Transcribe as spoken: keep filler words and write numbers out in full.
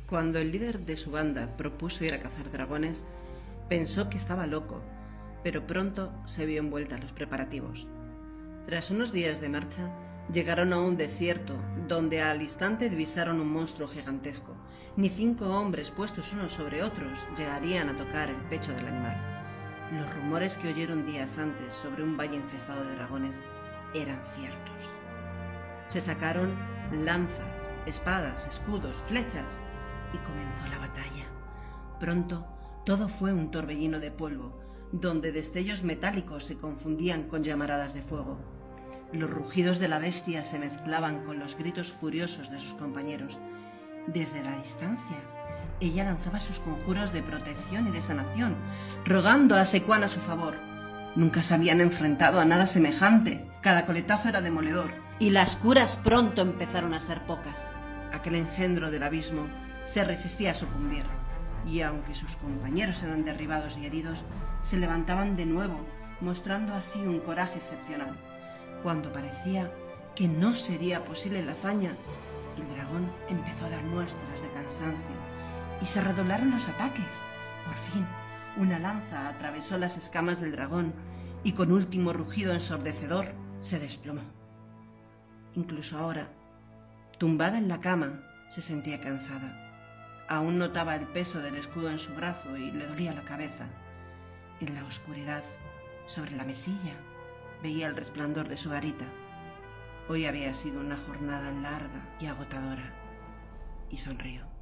Cuando el líder de su banda propuso ir a cazar dragones, pensó que estaba loco, pero pronto se vio envuelta en los preparativos. Tras unos días de marcha, llegaron a un desierto, donde al instante divisaron un monstruo gigantesco. Ni cinco hombres puestos unos sobre otros llegarían a tocar el pecho del animal. Los rumores que oyeron días antes sobre un valle infestado de dragones eran ciertos. Se sacaron lanzas, espadas, escudos, flechas, y comenzó la batalla. Pronto todo fue un torbellino de polvo, donde destellos metálicos se confundían con llamaradas de fuego. Los rugidos de la bestia se mezclaban con los gritos furiosos de sus compañeros. Desde la distancia, ella lanzaba sus conjuros de protección y de sanación, rogando a Sequan a su favor. Nunca se habían enfrentado a nada semejante. Cada coletazo era demoledor, y las curas pronto empezaron a ser pocas. Aquel engendro del abismo se resistía a sucumbir, y aunque sus compañeros eran derribados y heridos, se levantaban de nuevo, mostrando así un coraje excepcional. Cuando parecía que no sería posible la hazaña, el dragón empezó a dar muestras de cansancio, y se redoblaron los ataques. Por fin, una lanza atravesó las escamas del dragón, y con último rugido ensordecedor, se desplomó. Incluso ahora, tumbada en la cama, se sentía cansada. Aún notaba el peso del escudo en su brazo y le dolía la cabeza. En la oscuridad, sobre la mesilla, veía el resplandor de su varita. Hoy había sido una jornada larga y agotadora, y sonrió.